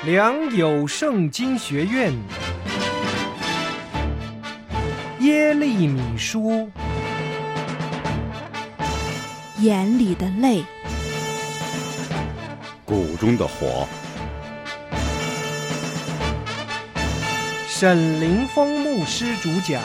良友圣经学院耶利米书， 眼里的泪， 谷中的火。 沈凌峰牧师主讲。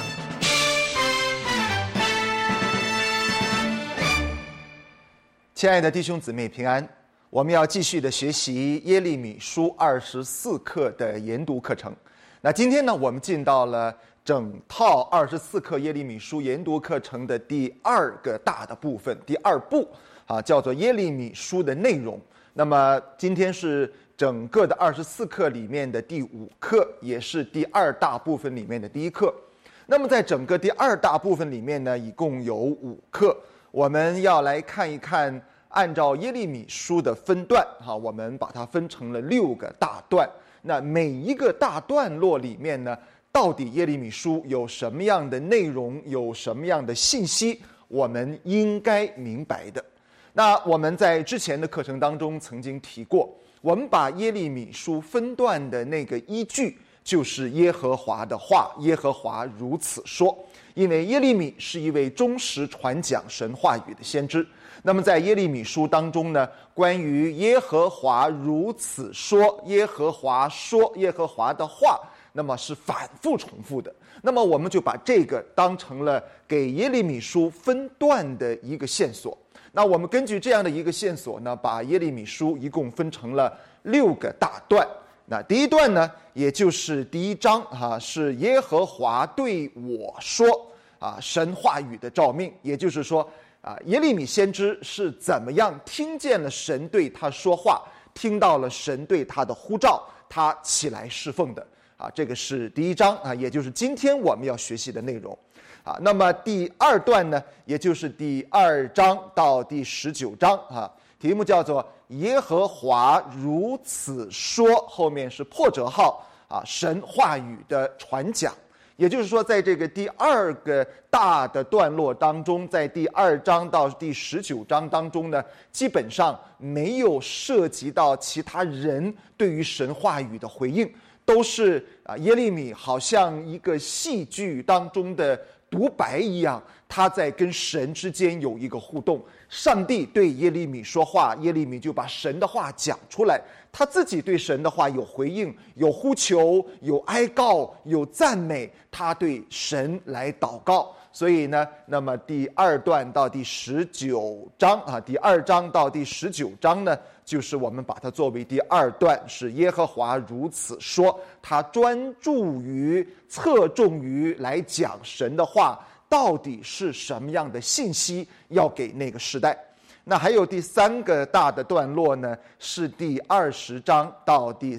亲爱的弟兄姊妹平安，我们要继续的学习耶利米书24课的研读课程。那今天呢，我们进到了整套24课耶利米书研读课程的第二个大的部分，第二部叫做耶利米书的内容。那么今天是整个的24课里面的第5课，也是第二大部分里面的第一课。那么在整个第二大部分里面呢，一共有5课，我们要来看一看，按照耶利米书的分段我们把它分成了6个大段。那每一个大段落里面呢，到底耶利米书有什么样的内容，有什么样的信息，我们应该明白的。那我们在之前的课程当中曾经提过，我们把耶利米书分段的那个依据就是耶和华的话，耶和华如此说。因为耶利米是一位忠实传讲神话语的先知，那么在耶利米书当中呢，关于耶和华如此说，耶和华说，耶和华的话，那么是反复重复的。那么我们就把这个当成了给耶利米书分段的一个线索。那我们根据这样的一个线索呢，把耶利米书一共分成了6个大段。那第一段呢，也就是第1章是耶和华对我说神话语的召命。也就是说耶利米先知是怎么样听见了神对他说话，听到了神对他的呼召，他起来侍奉的这个是第1章也就是今天我们要学习的内容那么第2段呢，也就是第2章到第19章题目叫做耶和华如此说，后面是破折号神话语的传讲。也就是说，在这个第2个大的段落当中，在第2章到第19章当中呢，基本上没有涉及到其他人对于神话语的回应，都是耶利米好像一个戏剧当中的独白一样，他在跟神之间有一个互动。上帝对耶利米说话，耶利米就把神的话讲出来，他自己对神的话有回应，有呼求，有哀告，有赞美，他对神来祷告。所以呢，那么第2段到第19章第2章到第19章呢，就是我们把它作为第2段，是耶和华如此说，他专注于侧重于来讲神的话到底是什么样的信息要给那个时代。那还有第3个大的段落呢，是第20章到第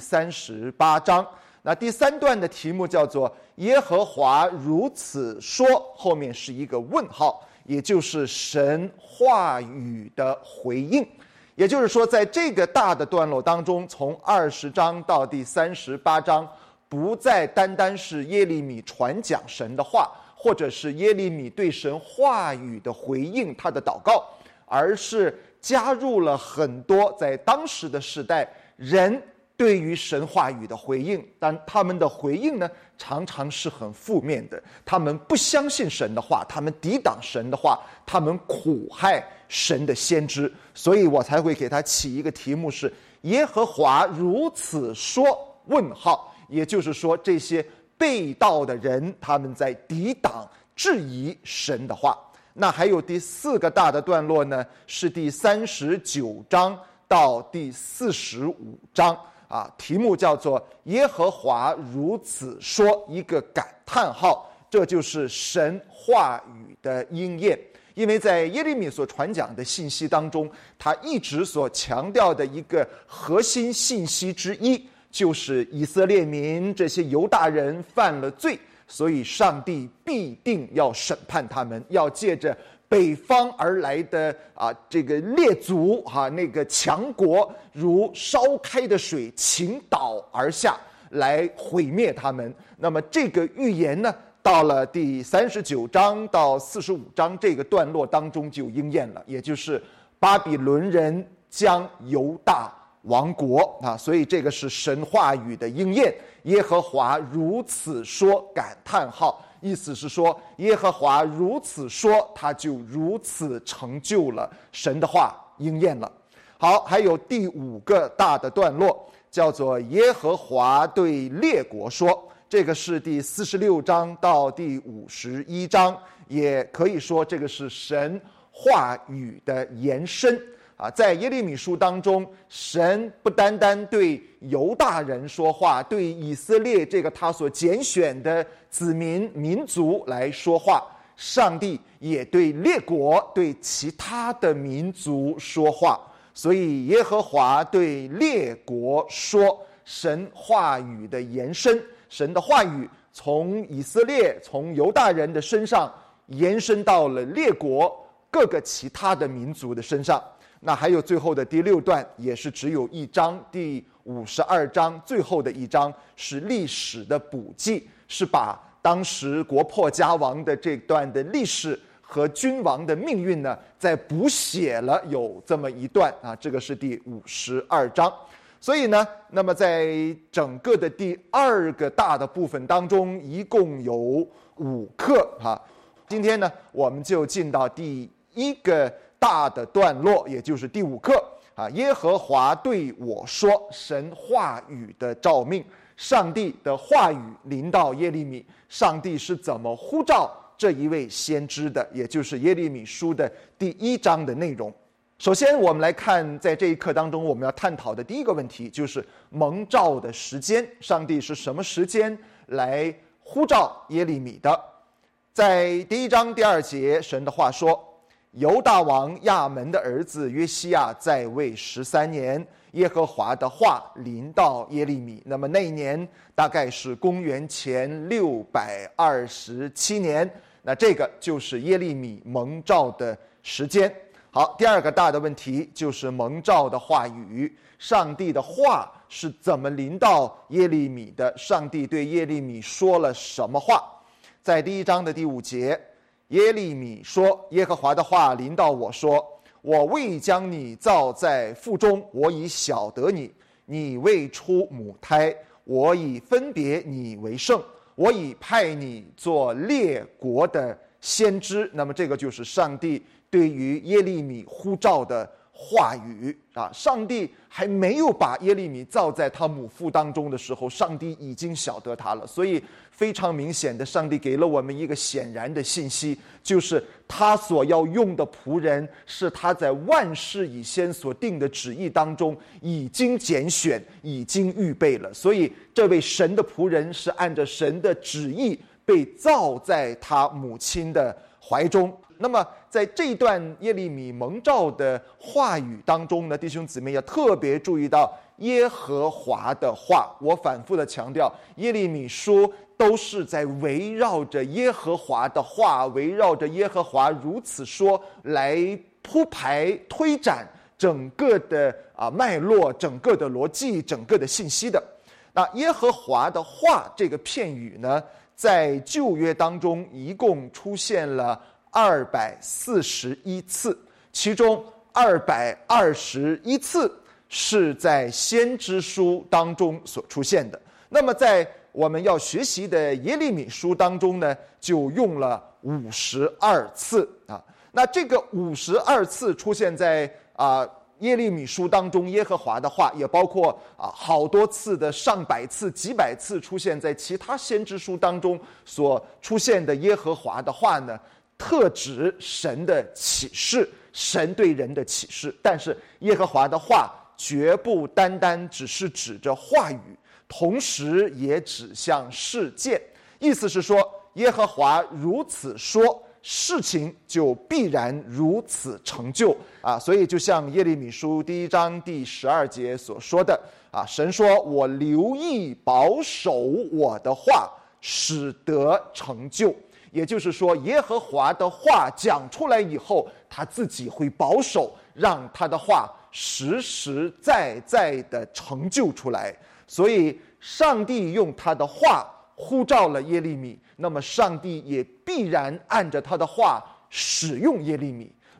38章。那第3段的题目叫做耶和华如此说，后面是一个问号，也就是神话语的回应。也就是说，在这个大的段落当中，从20章到第38章，不再单单是耶利米传讲神的话，或者是耶利米对神话语的回应，他的祷告，而是加入了很多在当时的时代人对于神话语的回应。但他们的回应呢，常常是很负面的，他们不相信神的话，他们抵挡神的话，他们苦害神的先知。所以我才会给他起一个题目是耶和华如此说问号。也就是说，这些被盗的人，他们在抵挡质疑神的话。那还有第4个大的段落呢，是第39章到第45章题目叫做耶和华如此说，一个感叹号，这就是神话语的应验。因为在耶利米所传讲的信息当中，他一直所强调的一个核心信息之一，就是以色列民这些犹大人犯了罪，所以上帝必定要审判他们，要借着北方而来的这个列祖那个强国如烧开的水倾倒而下，来毁灭他们。那么这个预言呢，到了第39章到45章这个段落当中就应验了，也就是巴比伦人将犹大亡国啊。所以这个是神话语的应验，耶和华如此说，感叹号，意思是说耶和华如此说，他就如此成就了，神的话应验了。好，还有第5个大的段落，叫做耶和华对列国说，这个是第46章到第51章，也可以说这个是神话语的延伸啊。在耶利米书当中，神不单单对犹大人说话，对以色列这个他所拣选的子民民族来说话，上帝也对列国，对其他的民族说话。所以耶和华对列国说，神话语的延伸，神的话语从以色列，从犹大人的身上延伸到了列国各个其他的民族的身上。那还有最后的第6段，也是只有一章，第52章最后的一章是历史的补记，是把当时国破家亡的这段的历史和君王的命运呢，再补写了有这么一段啊，这个是第52章。所以呢，那么在整个的第2个大的部分当中，一共有5课啊。今天呢，我们就进到第1个大的段落，也就是第5课啊。耶和华对我说，神话语的召命，上帝的话语临到耶利米，上帝是怎么呼召这一位先知的，也就是耶利米书的第1章的内容。首先我们来看，在这一课当中我们要探讨的第一个问题，就是蒙召的时间，上帝是什么时间来呼召耶利米的。在第1章第2节，神的话说，犹大王亚门的儿子约西亚在位13年，耶和华的话临到耶利米。那么那一年大概是公元前627年，那这个就是耶利米蒙召的时间。好，第2个大的问题就是蒙召的话语，上帝的话是怎么临到耶利米的？上帝对耶利米说了什么话？在第1章的第5节，耶利米说，耶和华的话临到我说，我未将你造在腹中，我已晓得你，你未出母胎，我已分别你为圣，我已派你做列国的先知。那么这个就是上帝对于耶利米呼召的话语啊。上帝还没有把耶利米造在他母腹当中的时候，上帝已经晓得他了。所以非常明显的，上帝给了我们一个显然的信息，就是他所要用的仆人是他在万事以先所定的旨意当中已经拣选，已经预备了。所以这位神的仆人是按着神的旨意被造在他母亲的怀中。那么在这一段耶利米蒙召的话语当中呢，弟兄姊妹要特别注意到耶和华的话。我反复的强调，耶利米书都是在围绕着耶和华的话，围绕着耶和华如此说来铺排推展整个的脉络，整个的逻辑，整个的信息的。那耶和华的话这个片语呢，在旧约当中一共出现了241次，其中221次是在先知书当中所出现的。那么在我们要学习的耶利米书当中呢，就用了52次啊。那这个52次出现在耶利米书当中耶和华的话，也包括好多次的上百次、几百次出现在其他先知书当中所出现的耶和华的话呢，特指神的启示，神对人的启示。但是耶和华的话绝不单单只是指着话语，同时也指向事件。意思是说，耶和华如此说，事情就必然如此成就所以就像耶利米书第1章第12节所说的神说，我留意保守我的话，使得成就。也就是说，耶和华的话讲出来以后，他自己会保守，让他的话实实在在的成就出来。所以上帝用他的话呼召了耶利米，那么上帝也必然按着他的话使用耶利米。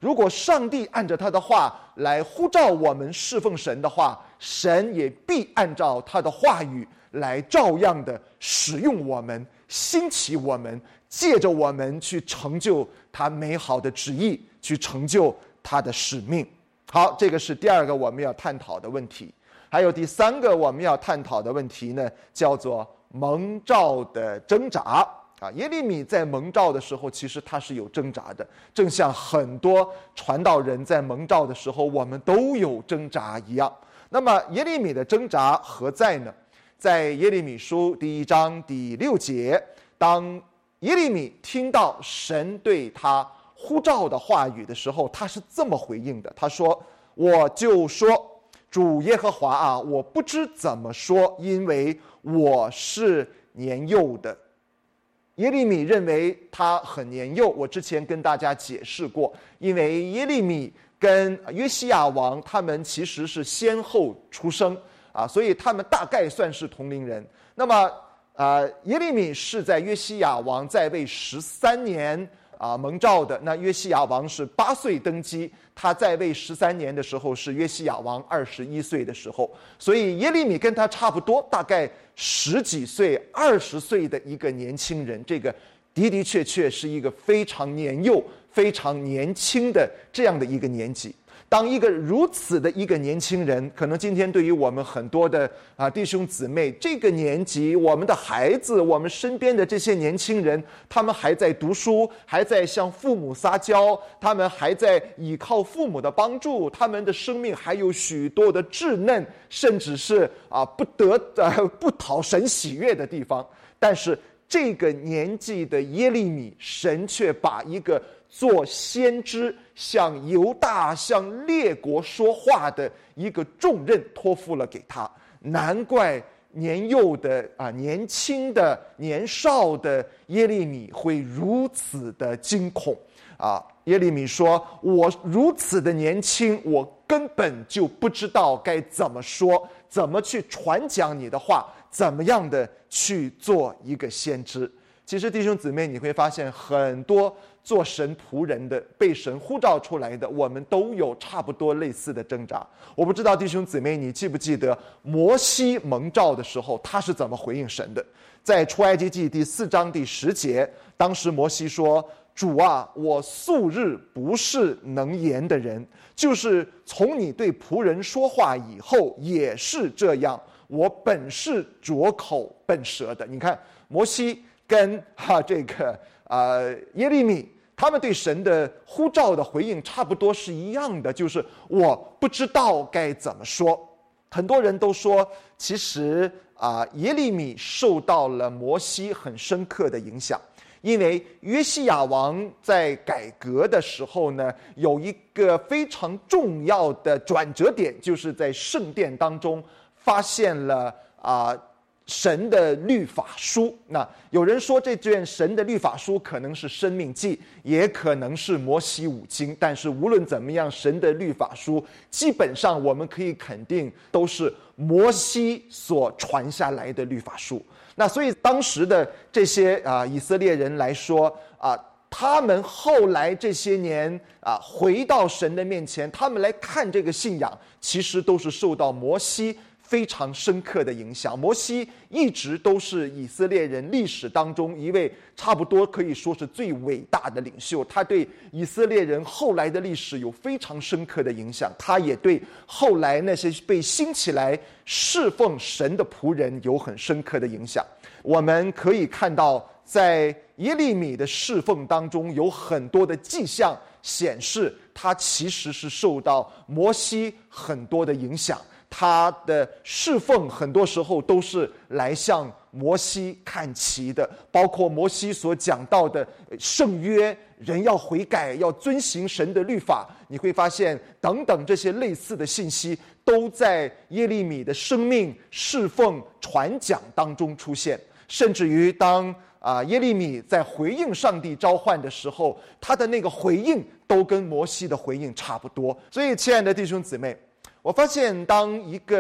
如果上帝按照他的话来呼召我们侍奉神的话，神也必按照他的话语来照样的使用我们，兴起我们，借着我们去成就他美好的旨意，去成就他的使命。好，这个是第二个我们要探讨的问题。还有第三个我们要探讨的问题呢，叫做蒙召的挣扎。耶利米在蒙召的时候，其实他是有挣扎的，正像很多传道人在蒙召的时候，我们都有挣扎一样。那么耶利米的挣扎何在呢？在耶利米书第1章第6节，当耶利米听到神对他呼召的话语的时候，他是这么回应的，他说：我就说，主耶和华啊，我不知怎么说，因为我是年幼的。耶利米认为他很年幼，我之前跟大家解释过，因为耶利米跟约西亚王他们其实是先后出生所以他们大概算是同龄人。那么耶利米是在约西亚王在位13年蒙召的。那约西亚王是8岁登基，他在位13年的时候是约西亚王21岁的时候，所以耶利米跟他差不多，大概10几岁、20岁的一个年轻人。这个的的确确是一个非常年幼、非常年轻的这样的一个年纪。当一个如此的一个年轻人，可能今天对于我们很多的弟兄姊妹，这个年纪，我们的孩子，我们身边的这些年轻人，他们还在读书，还在向父母撒娇，他们还在依靠父母的帮助，他们的生命还有许多的稚嫩，甚至是不讨神喜悦的地方。但是这个年纪的耶利米，神却把一个做先知向犹大、向列国说话的一个重任托付了给他。难怪年幼的年轻的年少的耶利米会如此的惊恐耶利米说：我如此的年轻，我根本就不知道该怎么说，怎么去传讲你的话，怎么样的去做一个先知。其实弟兄姊妹，你会发现很多做神仆人的，被神呼召出来的，我们都有差不多类似的挣扎。我不知道弟兄姊妹，你记不记得摩西蒙召的时候，他是怎么回应神的？在出埃及记第4章第10节，当时摩西说：主啊，我素日不是能言的人，就是从你对仆人说话以后也是这样，我本是拙口笨舌的。你看摩西跟耶利米，他们对神的呼召的回应差不多是一样的，就是我不知道该怎么说。很多人都说，其实耶利米受到了摩西很深刻的影响，因为约西亚王在改革的时候呢，有一个非常重要的转折点，就是在圣殿当中发现了神的律法书。那有人说这卷神的律法书可能是申命记，也可能是摩西五经，但是无论怎么样，神的律法书基本上我们可以肯定都是摩西所传下来的律法书。那所以当时的这些以色列人来说他们后来这些年回到神的面前，他们来看这个信仰，其实都是受到摩西非常深刻的影响。摩西一直都是以色列人历史当中一位差不多可以说是最伟大的领袖，他对以色列人后来的历史有非常深刻的影响，他也对后来那些被兴起来侍奉神的仆人有很深刻的影响。我们可以看到在耶利米的侍奉当中有很多的迹象显示他其实是受到摩西很多的影响，他的侍奉很多时候都是来向摩西看齐的，包括摩西所讲到的圣约，人要悔改，要遵行神的律法，你会发现等等这些类似的信息都在耶利米的生命侍奉传讲当中出现。甚至于当耶利米在回应上帝召唤的时候，他的那个回应都跟摩西的回应差不多。所以亲爱的弟兄姊妹，我发现当一个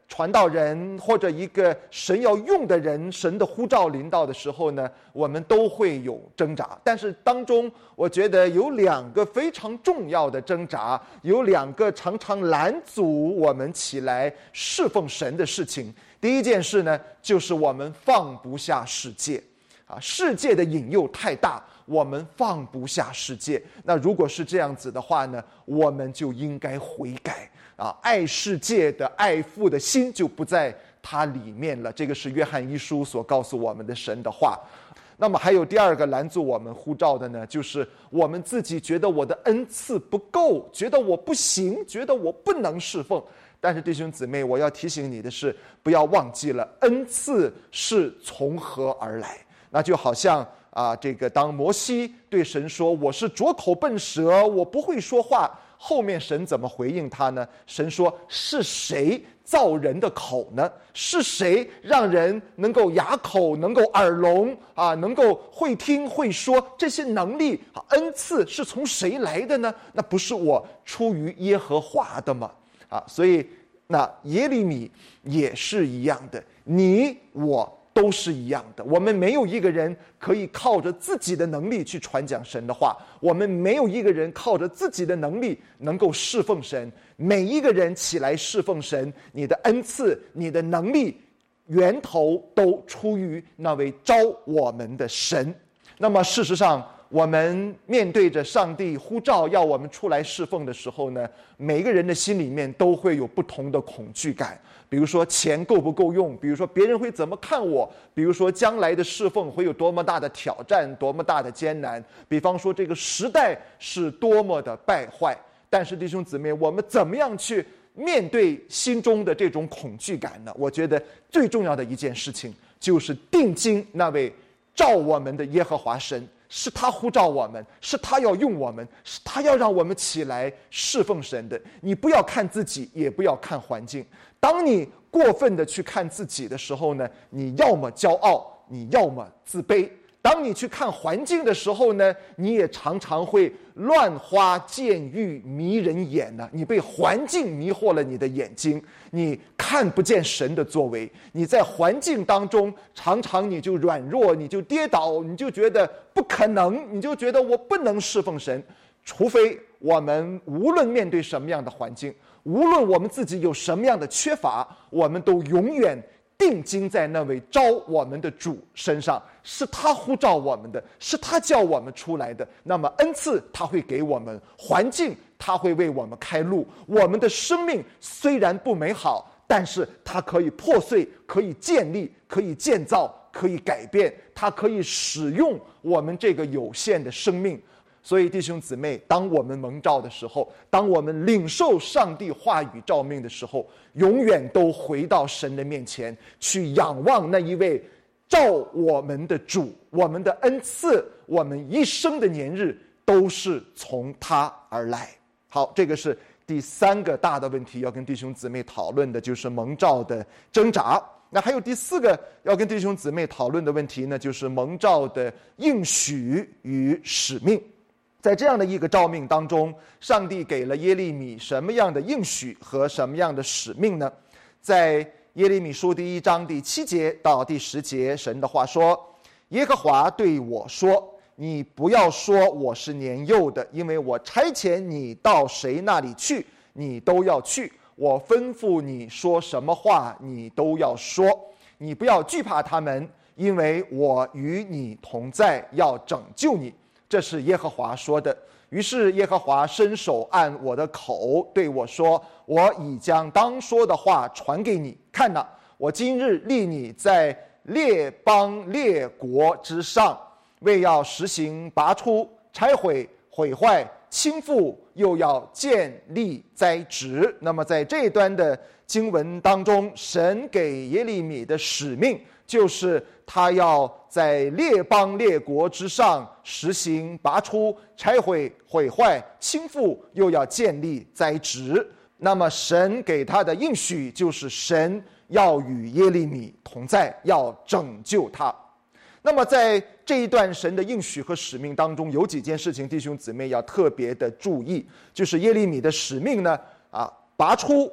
传道人或者一个神要用的人，神的呼召临到的时候呢，我们都会有挣扎。但是当中我觉得有2个非常重要的挣扎，有2个常常拦阻我们起来侍奉神的事情。第一件事呢，就是我们放不下世界世界的引诱太大，我们放不下世界。那如果是这样子的话呢，我们就应该悔改爱世界的爱父的心就不在它里面了。这个是约翰一书所告诉我们的神的话。那么还有第2个拦阻我们呼召的呢，就是我们自己觉得我的恩赐不够，觉得我不行，觉得我不能侍奉。但是弟兄姊妹，我要提醒你的是，不要忘记了恩赐是从何而来。那就好像这个当摩西对神说我是拙口笨舌，我不会说话，后面神怎么回应他呢？神说是谁造人的口呢？是谁让人能够哑口，能够耳聋能够会听会说？这些能力恩赐是从谁来的呢？那不是我出于耶和华的吗？所以那耶利米也是一样的，你我都是一样的。我们没有一个人可以靠着自己的能力去传讲神的话，我们没有一个人靠着自己的能力能够侍奉神。每一个人起来侍奉神，你的恩赐，你的能力源头都出于那位召我们的神。那么事实上，我们面对着上帝呼召要我们出来侍奉的时候呢，每个人的心里面都会有不同的恐惧感。比如说钱够不够用，比如说别人会怎么看我，比如说将来的侍奉会有多么大的挑战，多么大的艰难，比方说这个时代是多么的败坏。但是弟兄姊妹，我们怎么样去面对心中的这种恐惧感呢？我觉得最重要的一件事情就是定睛那位召我们的耶和华神，是他呼召我们，是他要用我们，是他要让我们起来侍奉神的。你不要看自己，也不要看环境。当你过分的去看自己的时候呢，你要么骄傲，你要么自卑。当你去看环境的时候呢，你也常常会乱花渐欲迷人眼呢。你被环境迷惑了你的眼睛，你看不见神的作为。你在环境当中，常常你就软弱，你就跌倒，你就觉得不可能，你就觉得我不能侍奉神。除非我们无论面对什么样的环境，无论我们自己有什么样的缺乏，我们都永远定睛在那位召我们的主身上，是他呼召我们的，是他叫我们出来的。那么恩赐他会给我们，环境他会为我们开路。我们的生命虽然不美好，但是它可以破碎，可以建立，可以建造，可以改变，它可以使用我们这个有限的生命。所以弟兄姊妹，当我们蒙召的时候，当我们领受上帝话语召命的时候，永远都回到神的面前去仰望那一位召我们的主。我们的恩赐，我们一生的年日都是从他而来。好，这个是第3个大的问题要跟弟兄姊妹讨论的，就是蒙召的挣扎。那还有第4个要跟弟兄姊妹讨论的问题呢，就是蒙召的应许与使命。在这样的一个召命当中，上帝给了耶利米什么样的应许和什么样的使命呢？在耶利米书第1章第7节到第10节，神的话说：耶和华对我说，你不要说我是年幼的，因为我差遣你到谁那里去，你都要去，我吩咐你说什么话，你都要说。你不要惧怕他们，因为我与你同在，要拯救你。这是耶和华说的。于是耶和华伸手按我的口对我说，我已将当说的话传给你。看哪，我今日立你在列邦列国之上，为要实行拔出、拆毁、毁坏、倾覆，又要建立栽植。那么在这一段的经文当中，神给耶利米的使命就是他要在列邦列国之上实行拔出、拆毁、毁坏、倾覆，又要建立栽植。那么神给他的应许就是神要与耶利米同在，要拯救他。那么在这一段神的应许和使命当中，有几件事情弟兄姊妹要特别的注意，就是耶利米的使命呢拔出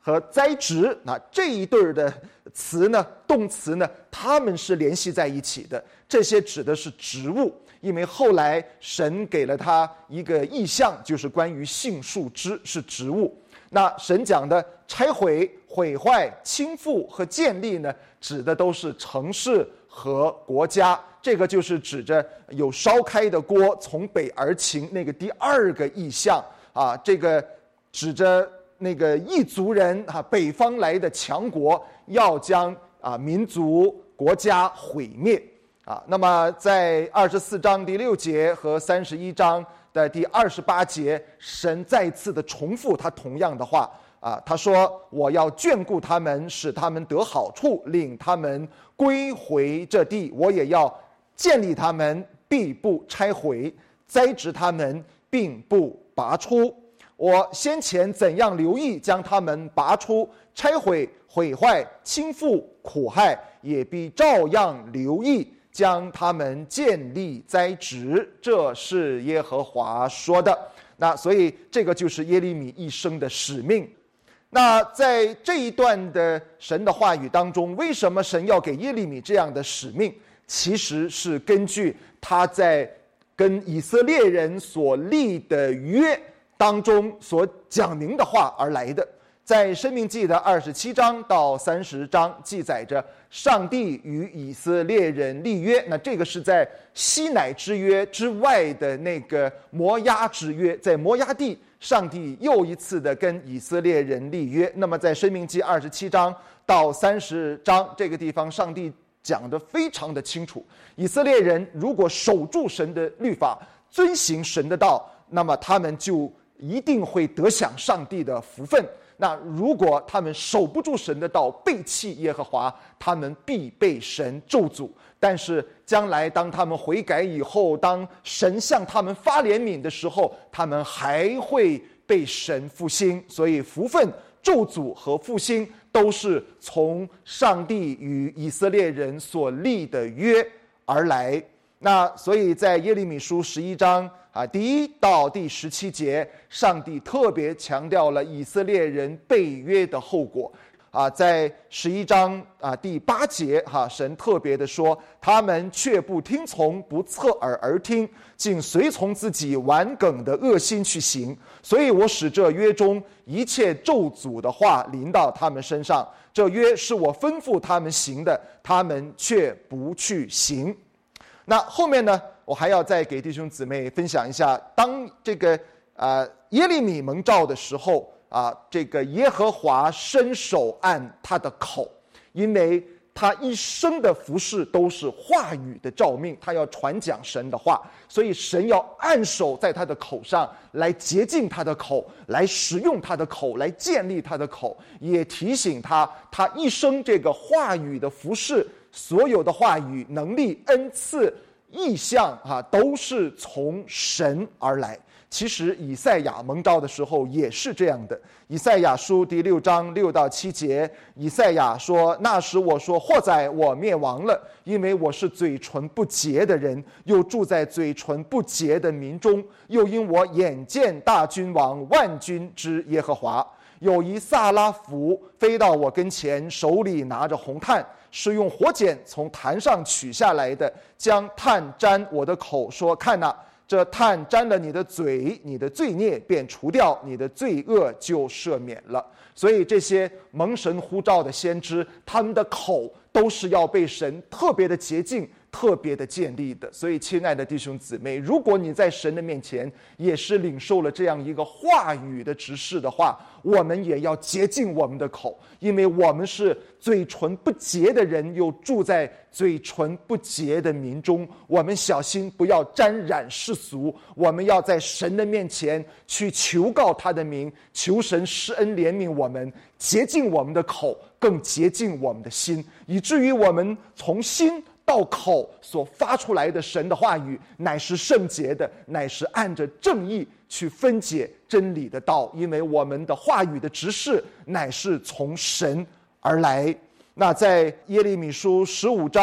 和栽植，那这一对儿的词呢，动词呢，它们是联系在一起的。这些指的是植物，因为后来神给了他一个意象，就是关于杏树枝是植物。那神讲的拆毁、毁坏、倾覆和建立呢，指的都是城市和国家。这个就是指着有烧开的锅从北而秦那个第二个意象啊，这个指着那个异族人啊，北方来的强国要将民族国家毁灭啊。那么在24章第6节和31章的第28节，神再次的重复他同样的话啊，他说：“我要眷顾他们，使他们得好处，领他们归回这地。我也要建立他们，必不拆毁；栽植他们，并不拔出。我先前怎样留意将他们拔出、拆毁、毁坏、倾覆、苦害，也必照样留意将他们建立栽植。”这是耶和华说的。那所以这个就是耶利米一生的使命。那在这一段的神的话语当中，为什么神要给耶利米这样的使命？其实是根据他在跟以色列人所立的约当中所讲明的话而来的。在申命记的27章到30章记载着上帝与以色列人立约，那这个是在西乃之约之外的那个摩押之约，在摩押地上帝又一次的跟以色列人立约。那么在申命记27章到30章这个地方，上帝讲得非常的清楚，以色列人如果守住神的律法，遵行神的道，那么他们就一定会得享上帝的福分。那如果他们守不住神的道，背弃耶和华，他们必被神咒诅。但是将来当他们悔改以后，当神向他们发怜悯的时候，他们还会被神复兴。所以福分、咒诅和复兴都是从上帝与以色列人所立的约而来。那所以在耶利米书11章第1到第17节，上帝特别强调了以色列人背约的后果在11章第8节神特别的说，他们却不听从，不侧耳而听，竟随从自己顽梗的恶心去行，所以我使这约中一切咒诅的话临到他们身上。这约是我吩咐他们行的，他们却不去行。那后面呢，我还要再给弟兄姊妹分享一下，当这个耶利米蒙召的时候这个耶和华伸手按他的口，因为他一生的服事都是话语的召命，他要传讲神的话，所以神要按手在他的口上，来洁净他的口，来使用他的口，来建立他的口，也提醒他一生这个话语的服事，所有的话语、能力、恩赐、意象都是从神而来。其实以赛亚蒙召的时候也是这样的。以赛亚书第6章6到7节，以赛亚说：“那时我说，或哉我灭亡了，因为我是嘴唇不洁的人，又住在嘴唇不洁的民中，又因我眼见大君王万军之耶和华。有一撒拉弗飞到我跟前，手里拿着红炭，是用火剪从坛上取下来的，将炭沾我的口，说：看哪，这炭沾了你的嘴，你的罪孽便除掉，你的罪恶就赦免了。”所以这些蒙神呼召的先知，他们的口都是要被神特别的洁净、特别的建立的。所以亲爱的弟兄姊妹，如果你在神的面前也是领受了这样一个话语的指示的话，我们也要洁净我们的口，因为我们是嘴唇不洁的人，又住在嘴唇不洁的民中。我们小心不要沾染世俗，我们要在神的面前去求告他的名，求神施恩怜悯我们，洁净我们的口，更洁净我们的心，以至于我们从心到口所发出来的神的话语乃是圣洁的，乃是按着正义去分解真理的道，因为我们的话语的指示乃是从神而来。那在耶利米书15章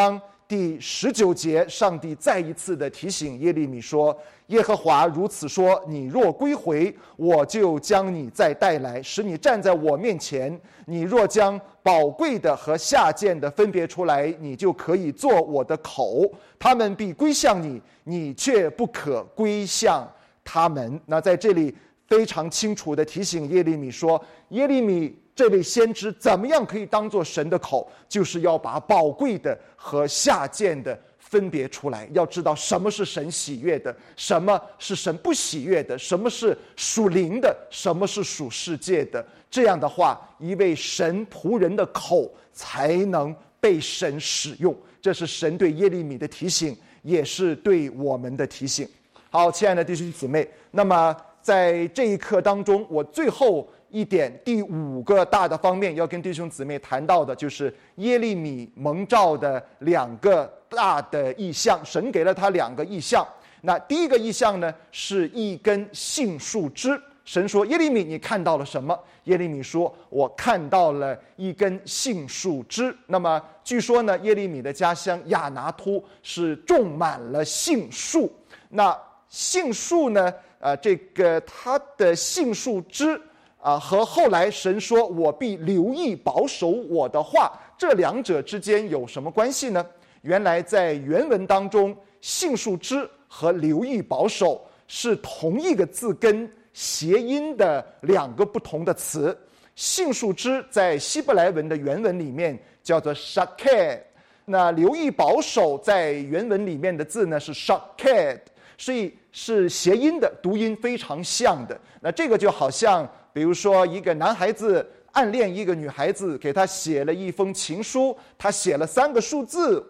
第19节，上帝再一次的提醒耶利米说：耶和华如此说，你若归回，我就将你再带来，使你站在我面前。你若将宝贵的和下贱的分别出来，你就可以做我的口，他们必归向你，你却不可归向他们。那在这里非常清楚地提醒耶利米说，耶利米这位先知怎么样可以当作神的口，就是要把宝贵的和下贱的分别出来，要知道什么是神喜悦的，什么是神不喜悦的，什么是属灵的，什么是属世界的。这样的话，一位神仆人的口才能被神使用。这是神对耶利米的提醒，也是对我们的提醒。好，亲爱的弟兄姊妹，那么在这一课当中，我最后一点第5个大的方面要跟弟兄姊妹谈到的，就是耶利米蒙召的2个大的意象。神给了他2个意象。那第一个意象呢，是一根杏树枝。神说：耶利米，你看到了什么？耶利米说：我看到了一根杏树枝。那么据说呢，耶利米的家乡亚拿突是种满了杏树。那杏树呢，它的杏树枝和后来神说我必留意保守我的话，这2者之间有什么关系呢？原来在原文当中，杏树枝和留意保守是同一个字根谐音的2个不同的词。杏树枝在希伯来文的原文里面叫做 shaked， 那留意保守在原文里面的字呢是 shaked， 所以是谐音的，读音非常像的。那这个就好像比如说一个男孩子暗恋一个女孩子，给她写了一封情书，他写了3个数字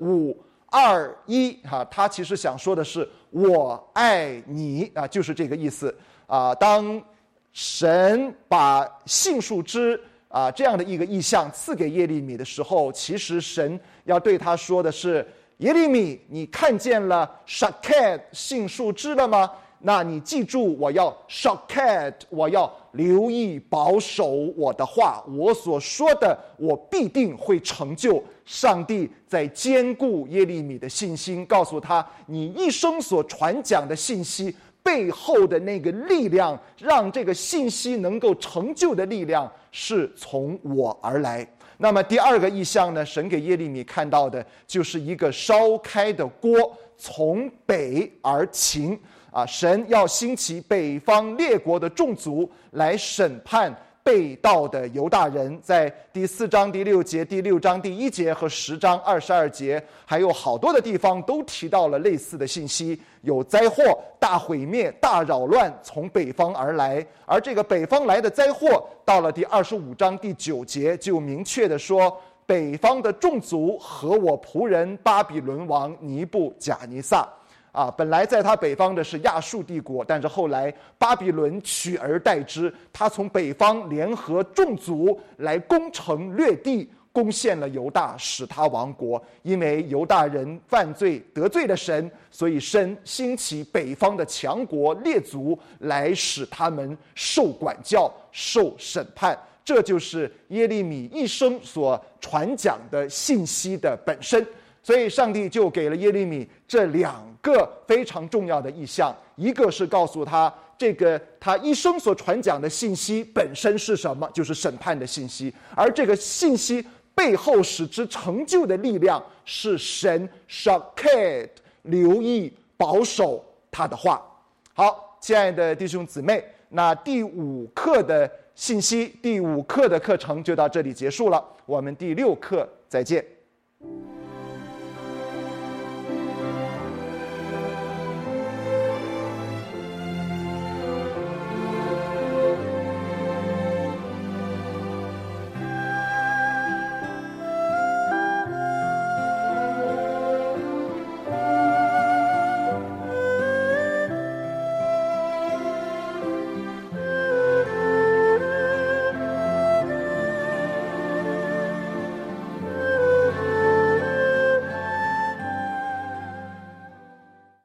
5、2、1，他其实想说的是我爱你，就是这个意思。当神把杏树枝这样的一个意象赐给耶利米的时候，其实神要对他说的是：耶利米，你看见了 shaked 杏树枝了吗？那你记住，我要 shaked， 我要留意保守我的话，我所说的我必定会成就。上帝在坚固耶利米的信心，告诉他，你一生所传讲的信息背后的那个力量，让这个信息能够成就的力量是从我而来。那么第2个意象呢，神给耶利米看到的就是一个烧开的锅从北而擎。神要兴起北方列国的众族来审判被盗的犹大人。在第4章第6节、第6章第1节和10章22节，还有好多的地方都提到了类似的信息，有灾祸、大毁灭、大扰乱从北方而来。而这个北方来的灾祸，到了第25章第9节就明确的说，北方的众族和我仆人巴比伦王尼布甲尼撒。本来在他北方的是亚述帝国，但是后来巴比伦取而代之，他从北方联合众族来攻城掠地，攻陷了犹大，使他亡国。因为犹大人犯罪得罪了神，所以神兴起北方的强国列族来使他们受管教、受审判。这就是耶利米一生所传讲的信息的本身。所以上帝就给了耶利米这2个非常重要的意象，一个是告诉他他一生所传讲的信息本身是什么，就是审判的信息，而这个信息背后使之成就的力量是神 shaked 留意保守他的话。好，亲爱的弟兄姊妹，那第5课的信息，第5课的课程就到这里结束了，我们第6课再见。